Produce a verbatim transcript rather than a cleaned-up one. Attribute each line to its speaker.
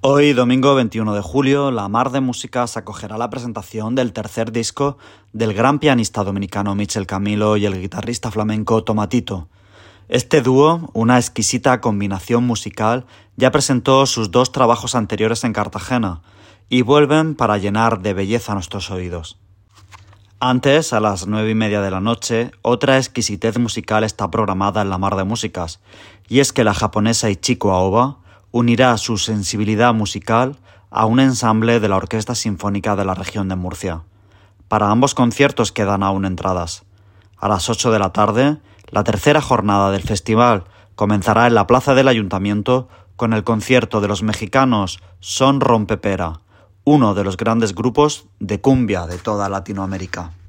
Speaker 1: Hoy, domingo veintiuno de julio, la Mar de Músicas acogerá la presentación del tercer disco del gran pianista dominicano Michel Camilo y el guitarrista flamenco Tomatito. Este dúo, una exquisita combinación musical, ya presentó sus dos trabajos anteriores en Cartagena y vuelven para llenar de belleza nuestros oídos. Antes, a las nueve y media de la noche, otra exquisitez musical está programada en la Mar de Músicas, y es que la japonesa Ichiko Aoba unirá su sensibilidad musical a un ensamble de la Orquesta Sinfónica de la Región de Murcia. Para ambos conciertos quedan aún entradas. A las ocho de la tarde, la tercera jornada del festival comenzará en la plaza del Ayuntamiento con el concierto de los mexicanos Son Rompepera, uno de los grandes grupos de cumbia de toda Latinoamérica.